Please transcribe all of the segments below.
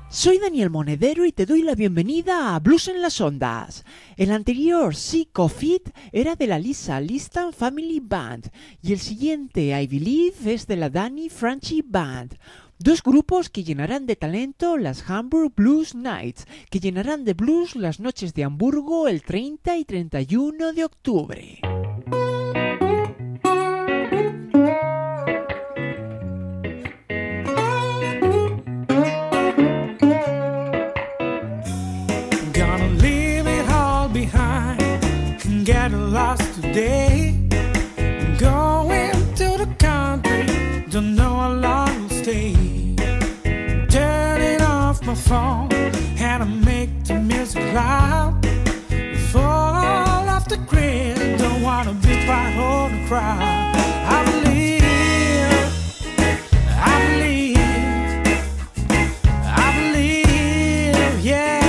Soy Daniel Monedero y te doy la bienvenida a Blues en las Ondas. El anterior, Sick of It, era de la Lisa Liston Family Band y el siguiente, I Believe, es de la Danny Franchi Band. Dos grupos que llenarán de talento las Hamburg Blues Nights, que llenarán de blues las noches de Hamburgo el 30 y 31 de octubre. Get lost today, going to the country, don't know how long I'll stay. Turning off my phone, and I make the music loud. Fall off the grid, don't wanna be part of the crowd. I believe, yeah.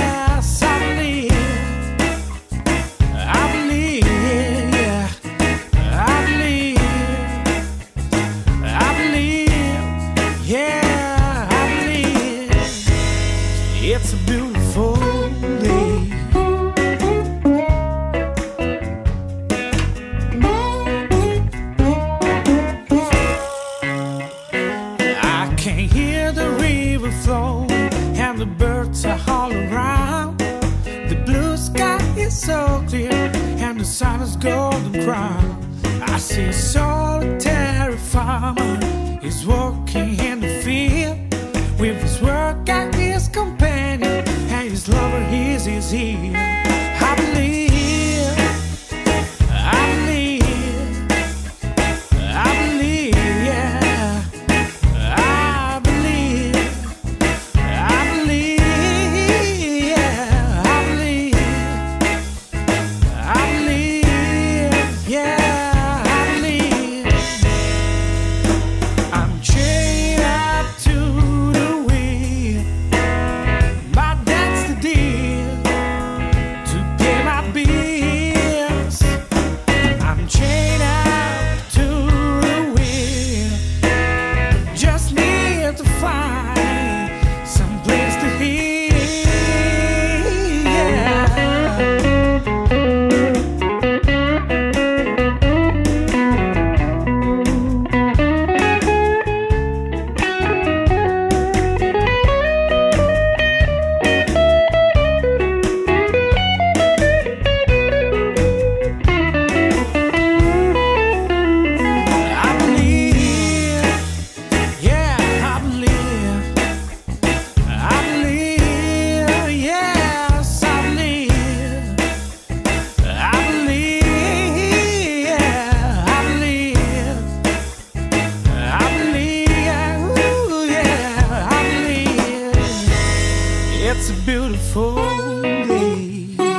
It's a beautiful day. I can hear the river flow and the birds are all around. The blue sky is so clear and the sun is golden crown. I see a solitary farmer, he's walking in the field with his work and his companion, and his lover is his heel. I believe, yeah. I believe, yeah. I'm chained up to the wheel, but that's the deal to pay my bills. I'm chained up to the wheel, just need to find some place to heal. Yeah. It's a beautiful day.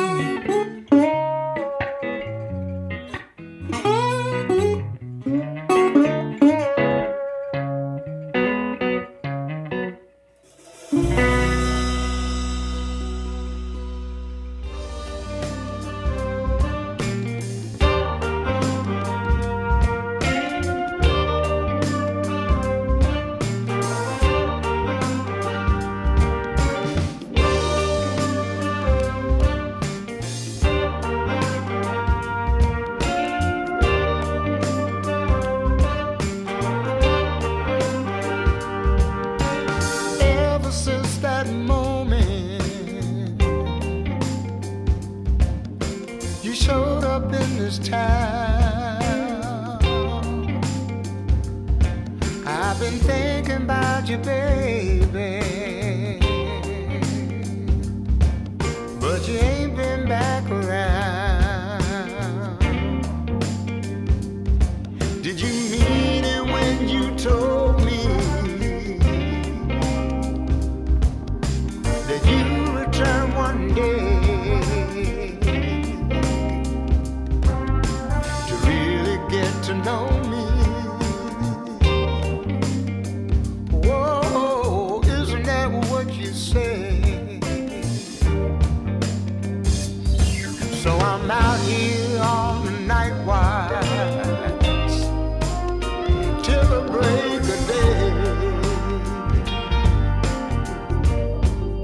Ever since that moment you showed up in this town, I've been thinking about you, baby, but you ain't been back around. Did you mean it when you told me that you return one day to really get to know me? Whoa, isn't that what you say? So I'm out here on the night watch till the break of day.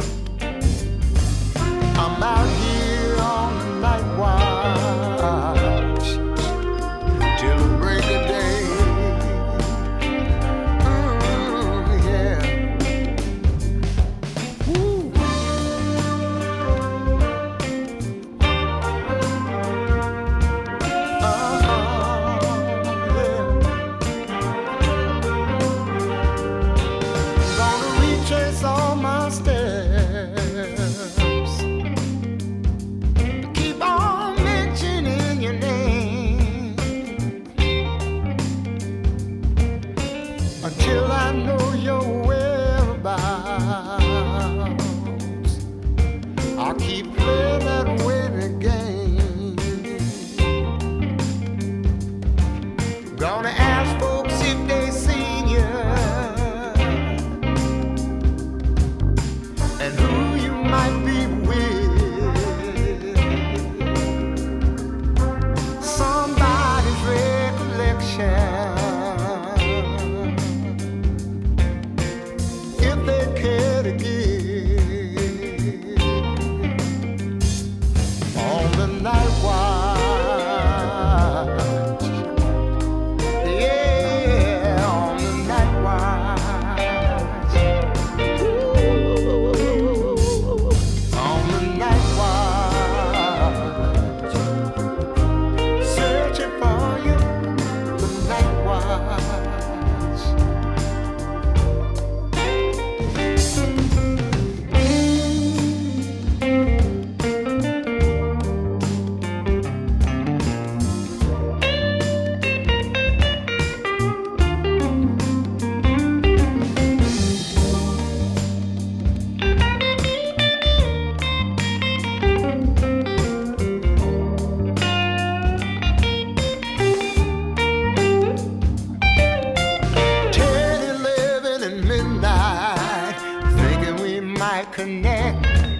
might connect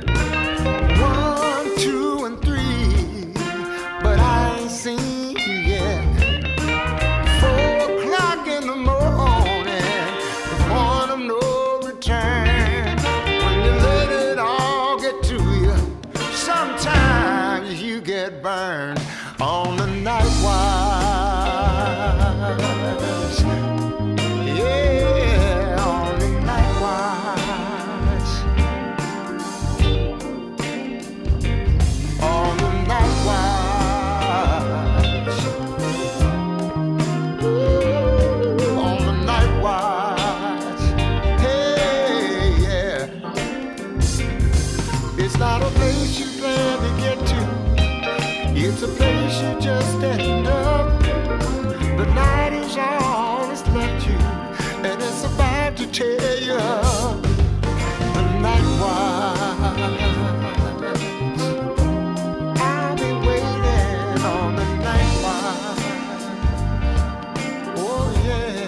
1, 2, and 3, but I ain't seen you yet. 4 o'clock in the morning, the point of no return. When you let it all get to you, sometimes you get burned on the night watch. Yeah, on the night watch. On the night watch. Ooh, on the night watch. Hey, yeah. It's not a place you plan to get to. It's a place you just end up. The night is all that's left you, and it's about to tear you up. The night watch. I'll be waiting on the night watch. Oh yeah.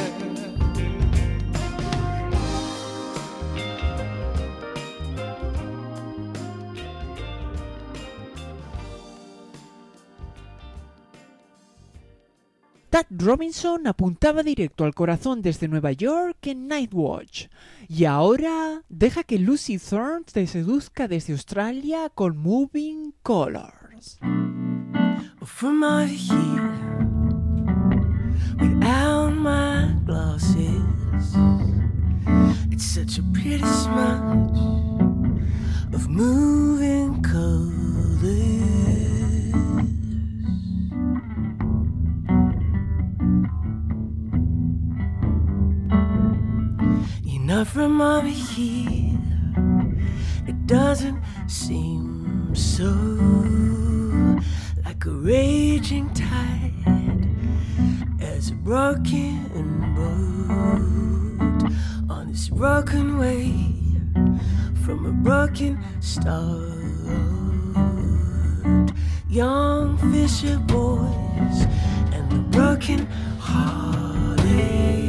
Tad Robinson apuntaba directo al corazón desde Nueva York en Nightwatch. Y ahora deja que Lucy Thorne te seduzca desde Australia con Moving Colors. From over here, without my glasses, it's such a pretty smudge of moving colors. Not from over here, it doesn't seem so like a raging tide as a broken boat on this broken way from a broken start. Young fisher boys and the broken hearted.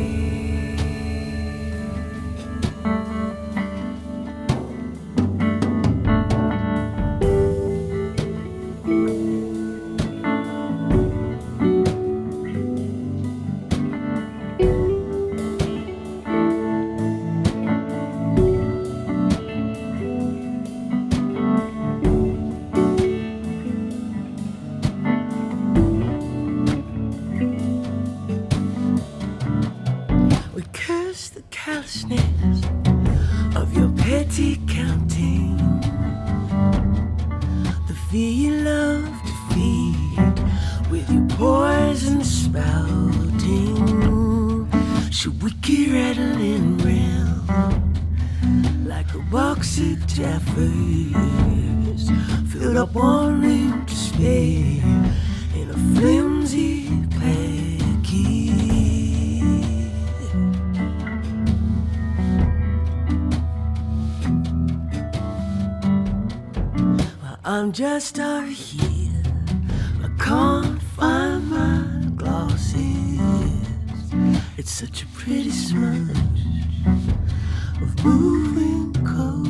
Of your petty counting, the fear you love to feed with your poison spouting. Should wicked rattling round like a box of Jaffers filled up only to spare in a flimsy package. I'm just out here, I can't find my glasses. It's such a pretty smudge of moving colors.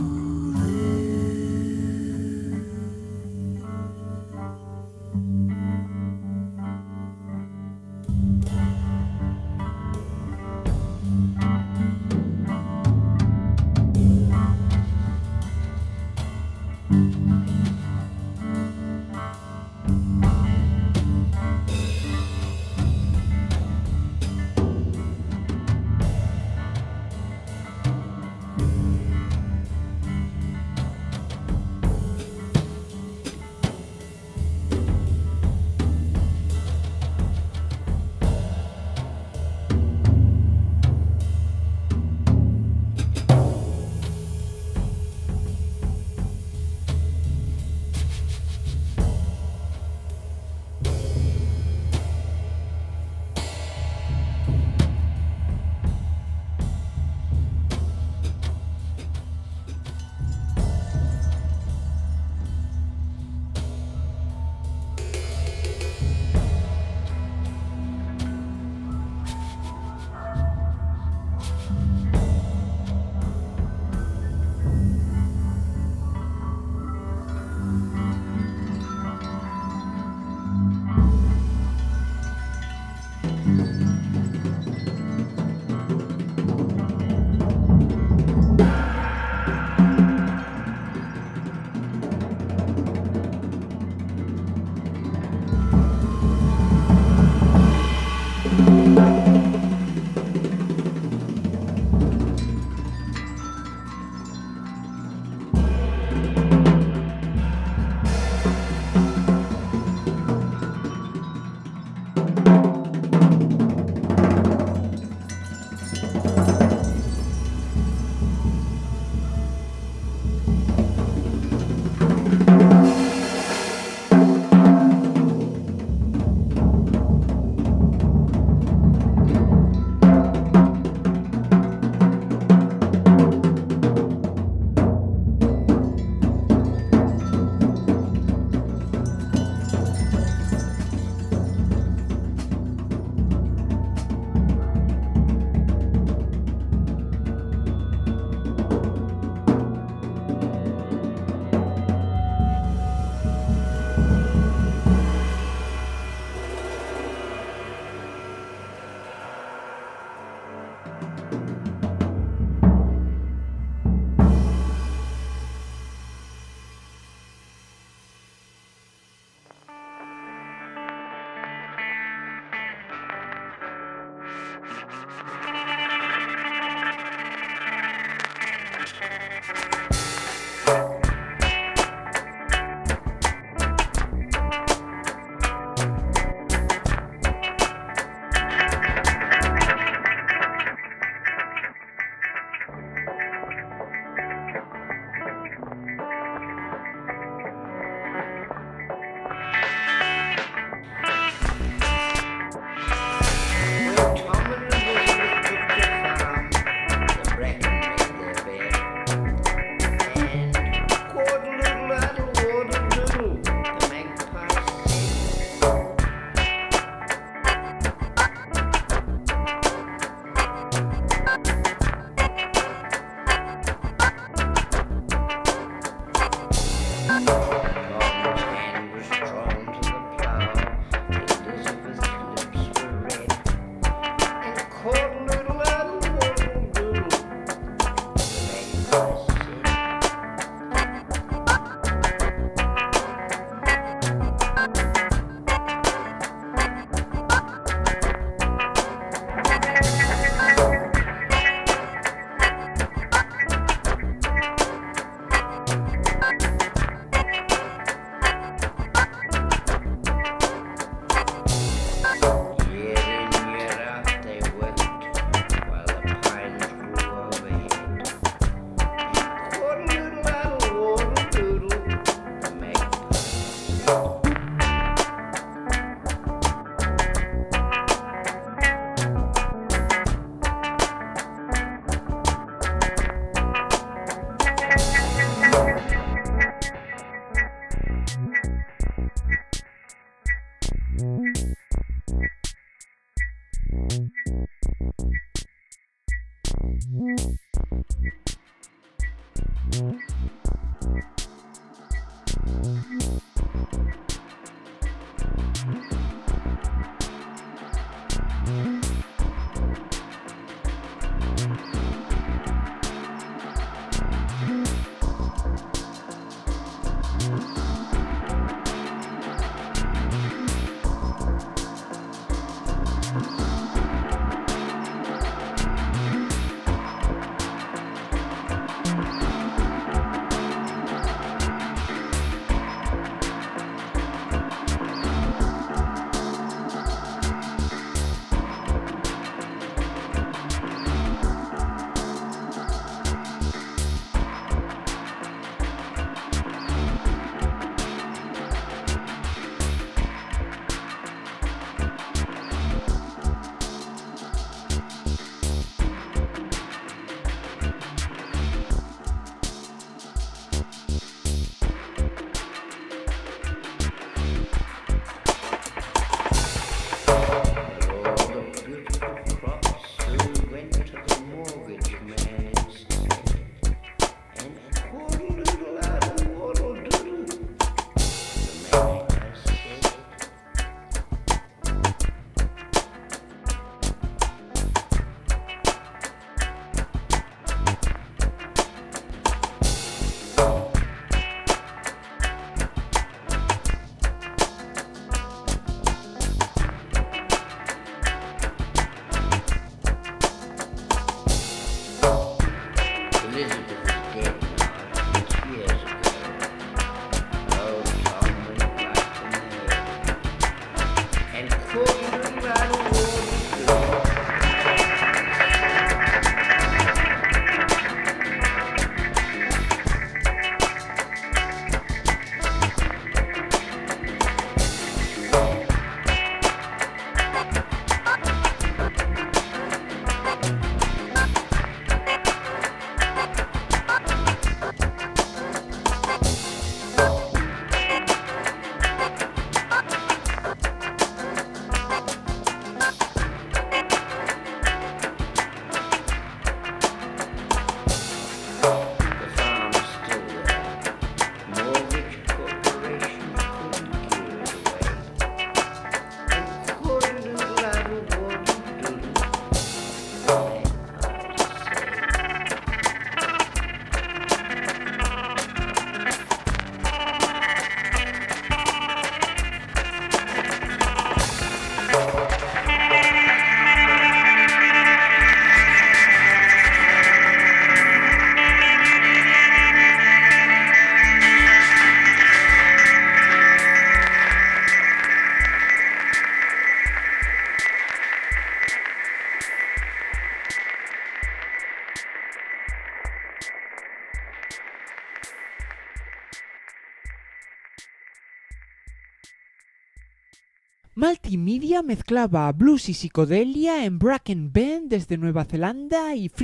Multimedia mezclaba blues y psicodelia en Bracken Bend desde Nueva Zelanda y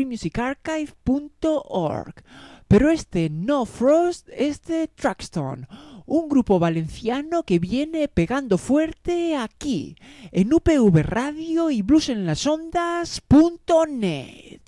freemusicarchive.org. Pero este No Frost es de Traxton, un grupo valenciano que viene pegando fuerte aquí, en UPV Radio y bluesenlasondas.net.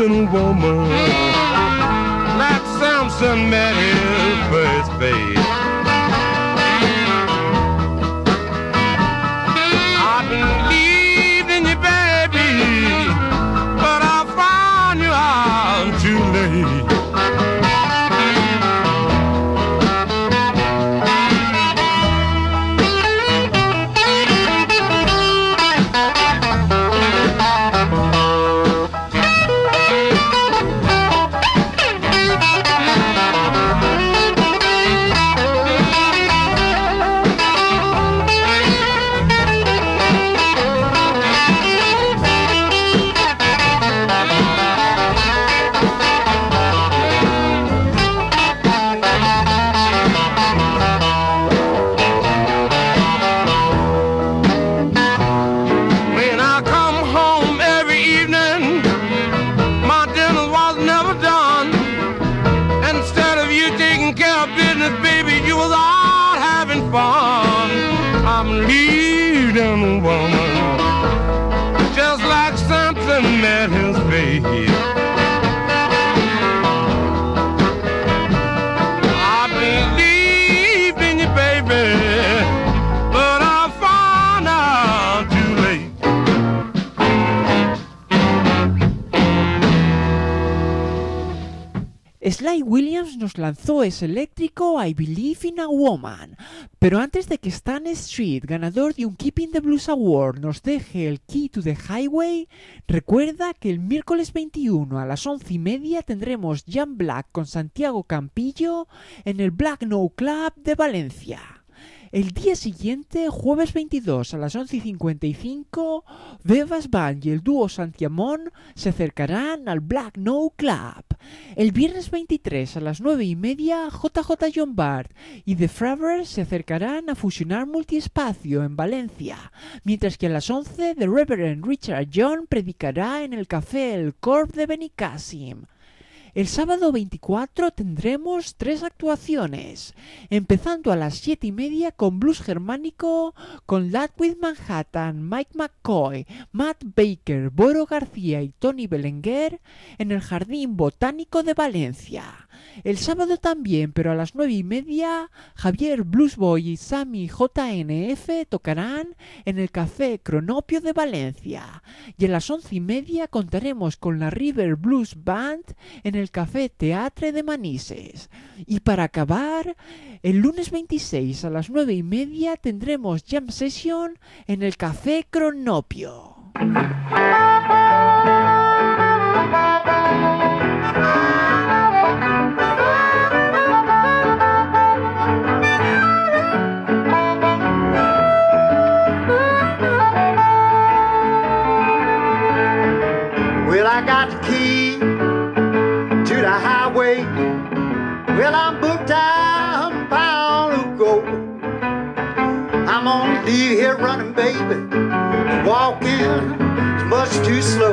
leading woman, like Samson met his first babe. I believed in you, baby, but I found you out too late. Sly Williams nos lanzó ese eléctrico I Believe in a Woman, pero antes de que Stan Street, ganador de un Keeping the Blues Award, nos deje el Key to the Highway, recuerda que el miércoles 21 a las 11:30 tendremos Jam Black con Santiago Campillo en el Black No Club de Valencia. El día siguiente, jueves 22 a las 11:55, Bebas Band y el dúo Santiamón se acercarán al Black No Club. El viernes 23 a las 9:30, JJ John Bart y The Fravers se acercarán a Fusionar Multiespacio en Valencia, mientras que a las 11 The Reverend Richard John predicará en el Café El Corb de Benicàssim. El sábado 24 tendremos 3 actuaciones, empezando a las 7:30 con Blues Germánico, con Ludwig Manhattan, Mike McCoy, Matt Baker, Boro García y Tony Belenguer en el Jardín Botánico de Valencia. El sábado también, pero a las 9:30, Javier Bluesboy y Sammy JNF tocarán en el Café Cronopio de Valencia. Y a las 11:30 contaremos con la River Blues Band en el Café Teatre de Manises. Y para acabar, el lunes 26 a las 9:30 tendremos Jam Session en el Café Cronopio. Well, I got the key to the highway. Well, I'm booked out a pound ago. I'm gonna leave here running, baby. Walking is much too slow.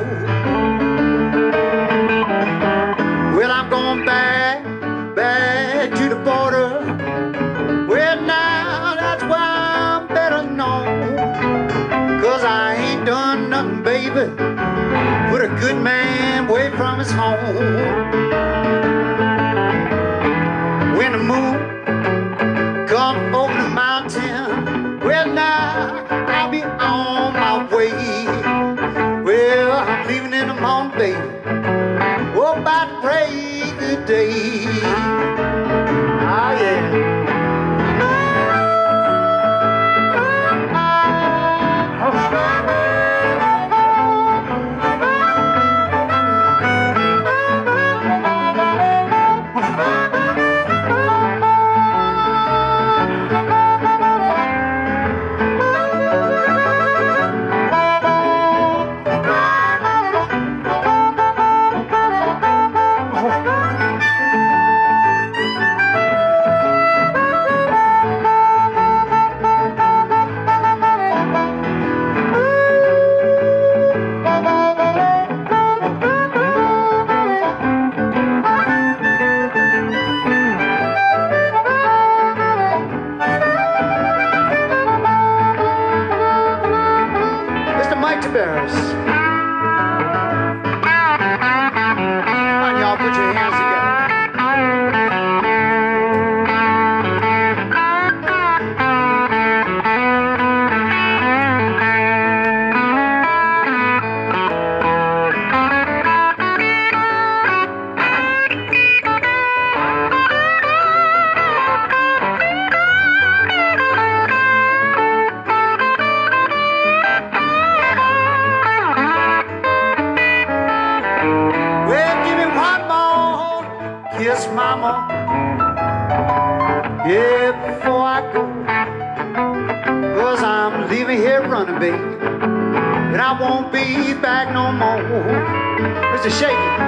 Well, I'm going back to the border. Well, now that's why I'm better known. 'Cause I ain't done nothing, baby. Put a good man away from his home. When the moon come over the mountain, well now I'll be on my way. Well, I'm leaving in the morning, baby. Oh, about to break the day. Oh yeah. Mike DeBarris. me, baby, and I won't be back no more. Mr. Shaky.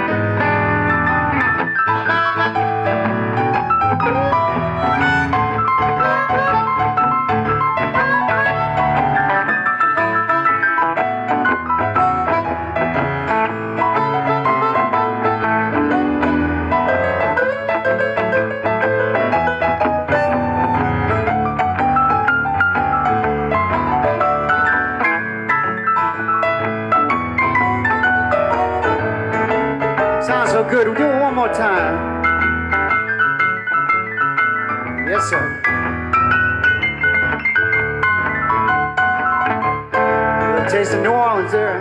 Sounds so good. We'll do it one more time. Yes, sir. A little taste of New Orleans there.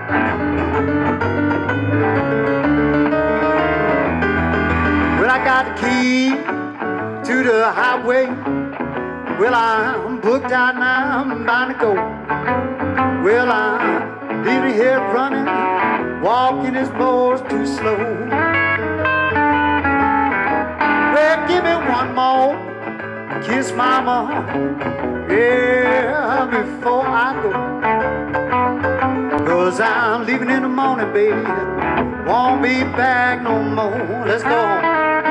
Well, I got the key to the highway. Well, I'm booked out now. I'm bound to go. Well, I'm leaving here running. Walking is most too slow. Well, give me one more kiss, mama, yeah, before I go. 'Cause I'm leaving in the morning, baby, won't be back no more. Let's go home.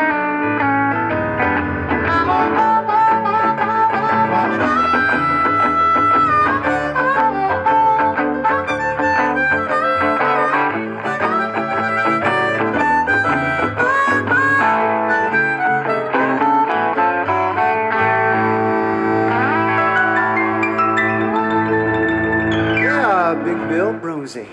Big Bill Brunsey.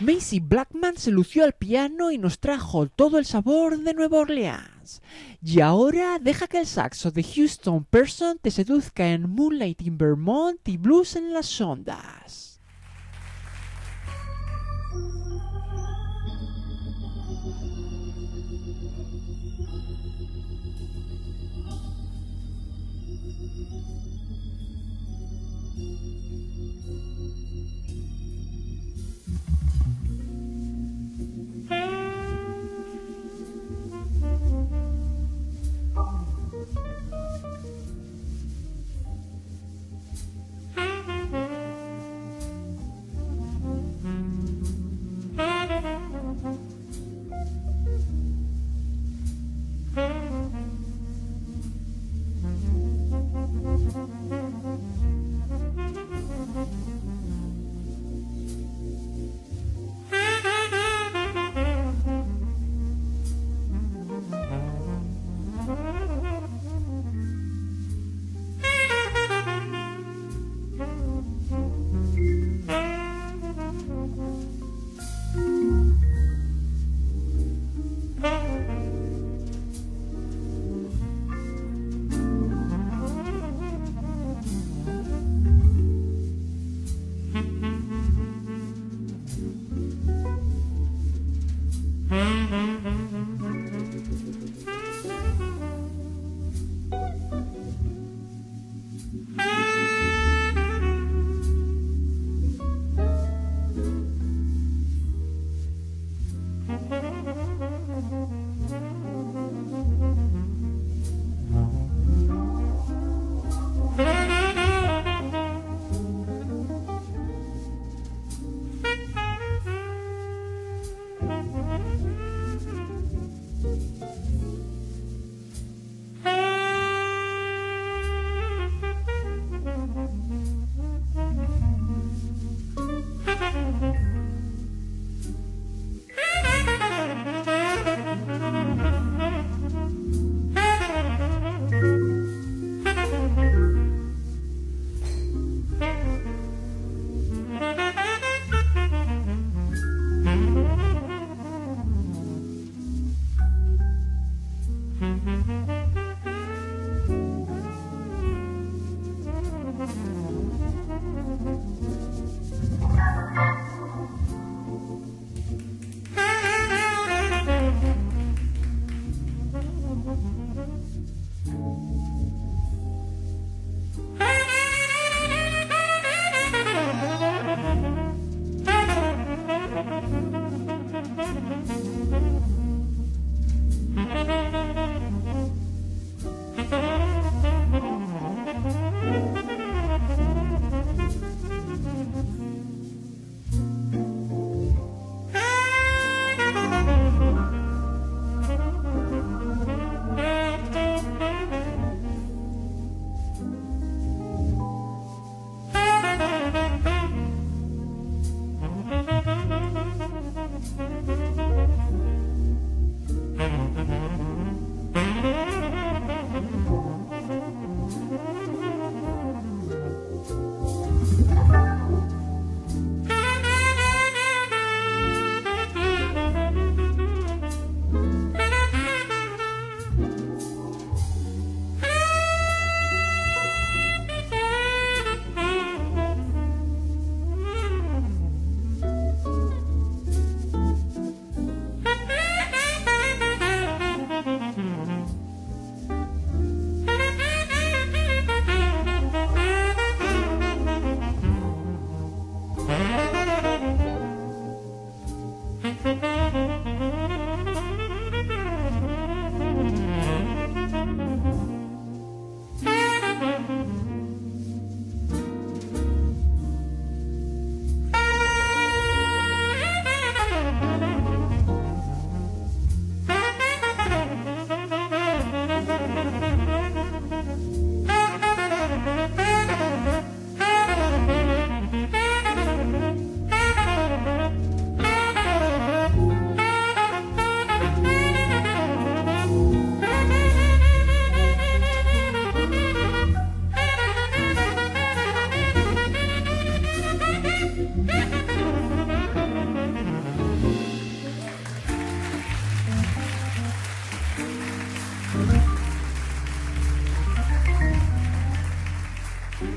Macy Blackman se lució al piano y nos trajo todo el sabor de Nueva Orleans. Y ahora deja que el saxo de Houston Person te seduzca en Moonlight in Vermont y Blues en las Ondas.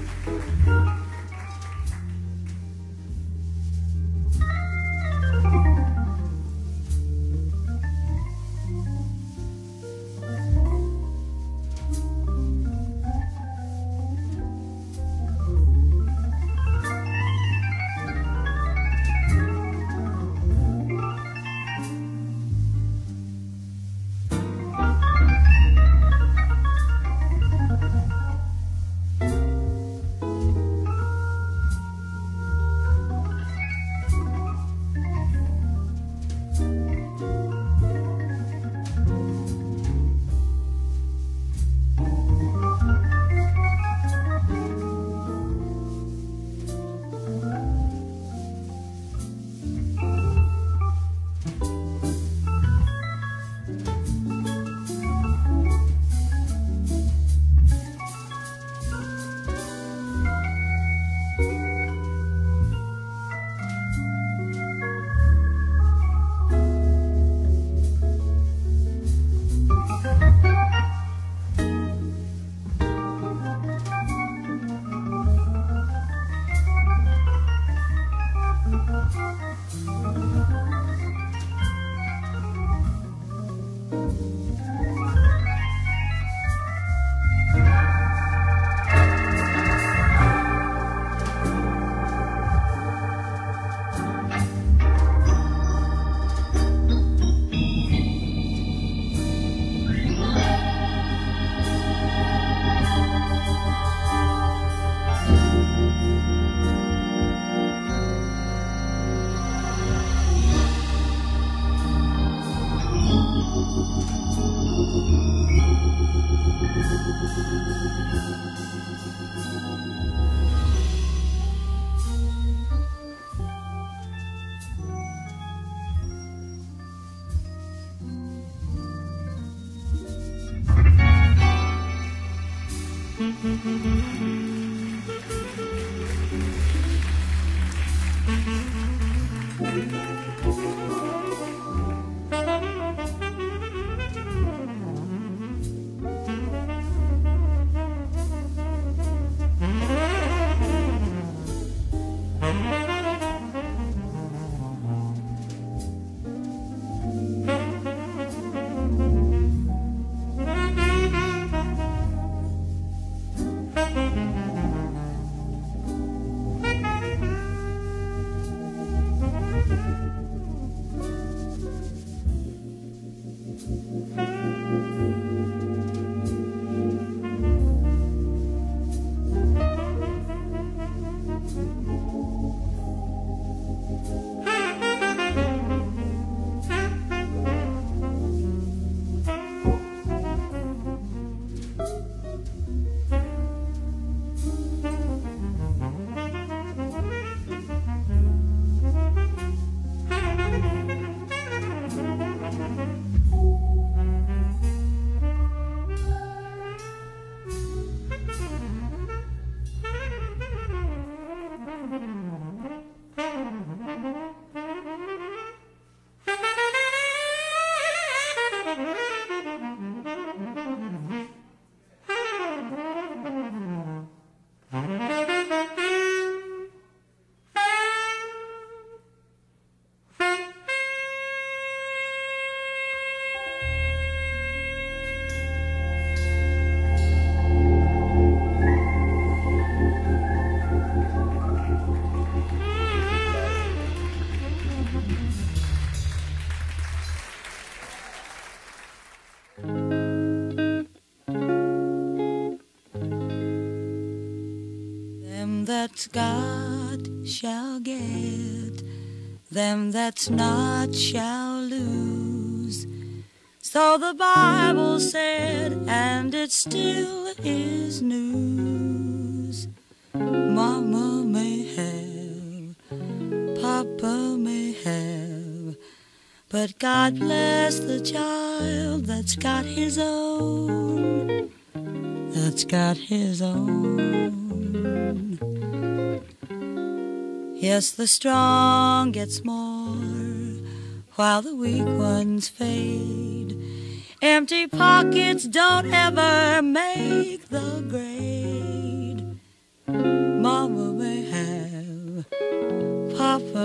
that's got shall get, them that's not shall lose. So the Bible said, and it still is news. Mama may have, Papa may have, but God bless the child that's got his own, that's got his own. Yes, the strong get more while the weak ones fade. Empty pockets don't ever make the grade.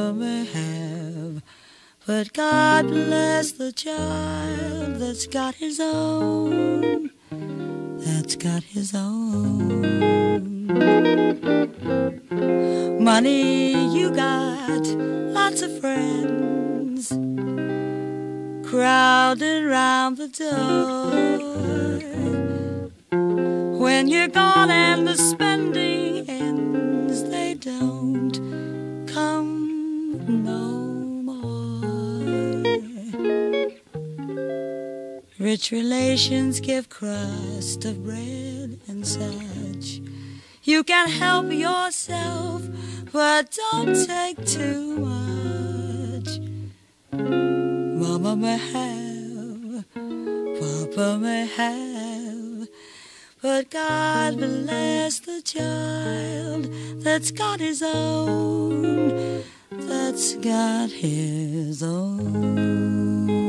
Papa may have, but God bless the child that's got his own, that's got his own. Money, you got lots of friends crowded around the door. When you're gone and the spending ends, they don't come no more. Rich relations give crust of bread and such. You can help yourself, but don't take too much. Mama may have, Papa may have, but God bless the child that's got his own, that's got his own.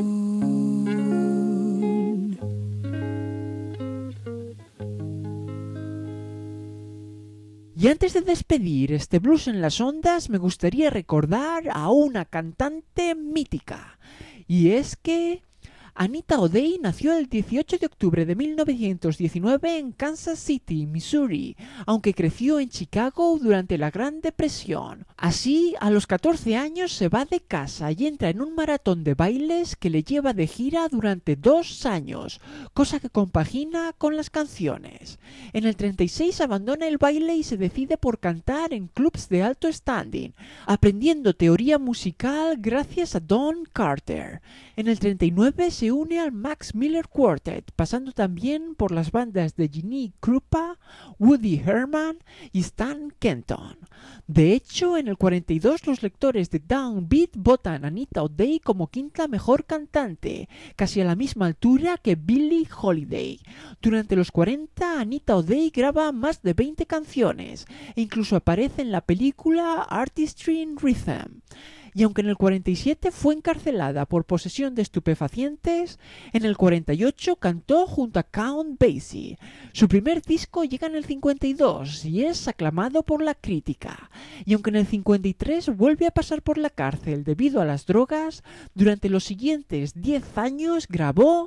Y antes de despedir este Blues en las Ondas, me gustaría recordar a una cantante mítica. Y es que Anita O'Day nació el 18 de octubre de 1919 en Kansas City, Missouri, aunque creció en Chicago durante la Gran Depresión. Así, a los 14 años se va de casa y entra en un maratón de bailes que le lleva de gira durante 2 años, cosa que compagina con las canciones. En el 36 abandona el baile y se decide por cantar en clubs de alto standing, aprendiendo teoría musical gracias a Don Carter. En el 39 se une al Max Miller Quartet, pasando también por las bandas de Ginny Krupa, Woody Herman y Stan Kenton. De hecho, en el 42 los lectores de Downbeat votan a Anita O'Day como quinta mejor cantante, casi a la misma altura que Billie Holiday. Durante los 40, Anita O'Day graba más de 20 canciones e incluso aparece en la película Artistry in Rhythm. Y aunque en el 47 fue encarcelada por posesión de estupefacientes, en el 48 cantó junto a Count Basie. Su primer disco llega en el 52 y es aclamado por la crítica. Y aunque en el 53 vuelve a pasar por la cárcel debido a las drogas, durante los siguientes 10 años grabó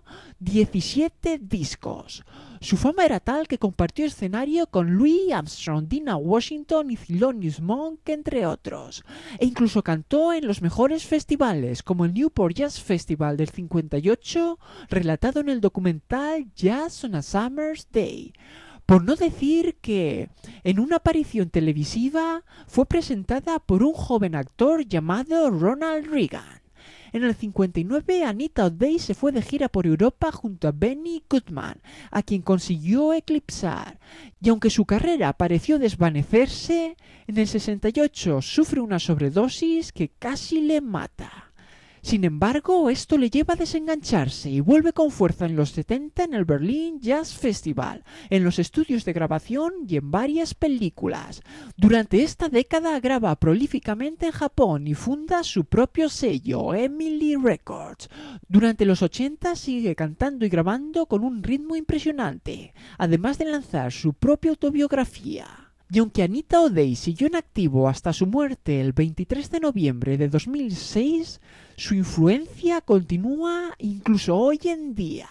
17 discos. Su fama era tal que compartió escenario con Louis Armstrong, Dinah Washington y Thelonious Monk, entre otros. E incluso cantó en los mejores festivales, como el Newport Jazz Festival del 58, relatado en el documental Jazz on a Summer's Day. Por no decir que, en una aparición televisiva, fue presentada por un joven actor llamado Ronald Reagan. En el 59, Anita O'Day se fue de gira por Europa junto a Benny Goodman, a quien consiguió eclipsar. Y aunque su carrera pareció desvanecerse, en el 68 sufre una sobredosis que casi le mata. Sin embargo, esto le lleva a desengancharse y vuelve con fuerza en los 70 en el Berlin Jazz Festival, en los estudios de grabación y en varias películas. Durante esta década graba prolíficamente en Japón y funda su propio sello, Emily Records. Durante los 80 sigue cantando y grabando con un ritmo impresionante, además de lanzar su propia autobiografía. Y aunque Anita O'Day siguió en activo hasta su muerte el 23 de noviembre de 2006, su influencia continúa incluso hoy en día.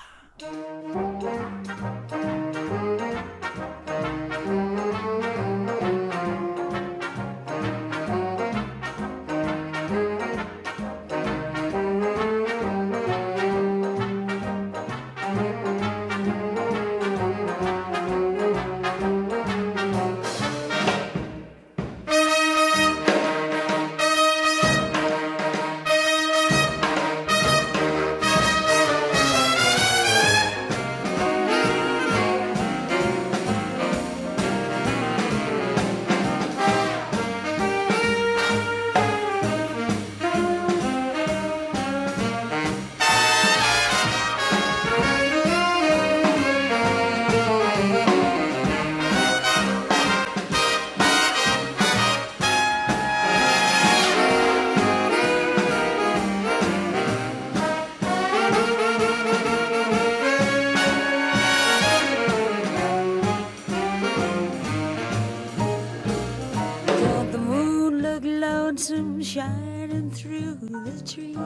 lonesome shining through the trees.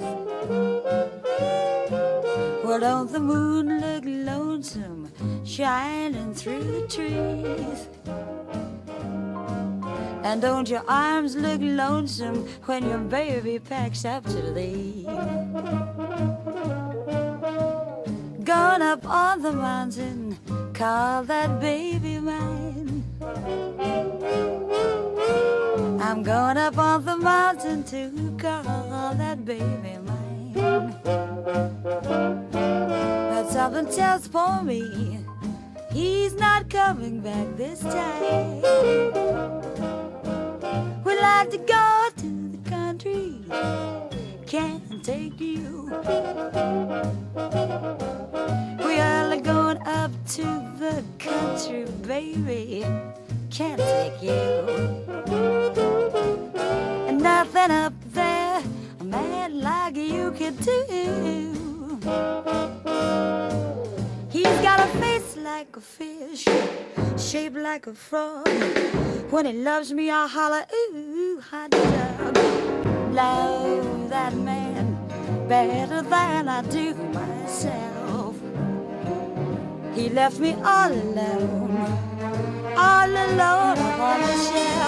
Well, don't the moon look lonesome shining through the trees? And don't your arms look lonesome when your baby packs up to leave? Gone up on the mountain, call that baby mine. I'm going up on the mountain to call that baby mine. But something tells for me he's not coming back this time. We like to go to the country, can't take you. We all are going up to the country, baby, can't take you. And nothing up there a man like you could do. He's got a face like a fish, shaped like a frog. When he loves me, I holler, ooh, hot dog. Love that man better than I do myself. He left me all alone up on the shelf.